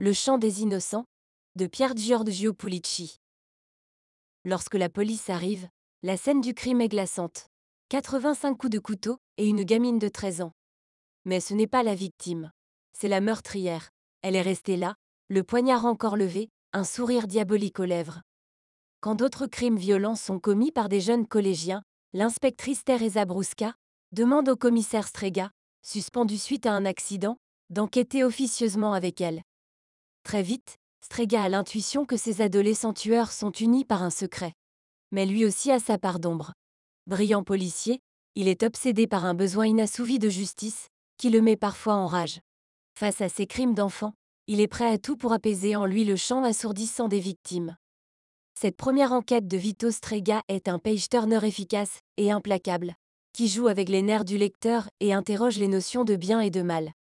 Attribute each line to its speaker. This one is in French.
Speaker 1: Le chant des innocents, de Pier Giorgio Pulici. Lorsque la police arrive, la scène du crime est glaçante. 85 coups de couteau et une gamine de 13 ans. Mais ce n'est pas la victime. C'est la meurtrière. Elle est restée là, le poignard encore levé, un sourire diabolique aux lèvres. Quand d'autres crimes violents sont commis par des jeunes collégiens, l'inspectrice Teresa Brusca demande au commissaire Strega, suspendu suite à un accident, d'enquêter officieusement avec elle. Très vite, Strega a l'intuition que ces adolescents tueurs sont unis par un secret. Mais lui aussi a sa part d'ombre. Brillant policier, il est obsédé par un besoin inassouvi de justice, qui le met parfois en rage. Face à ces crimes d'enfants, il est prêt à tout pour apaiser en lui le chant assourdissant des victimes. Cette première enquête de Vito Strega est un page-turner efficace et implacable, qui joue avec les nerfs du lecteur et interroge les notions de bien et de mal.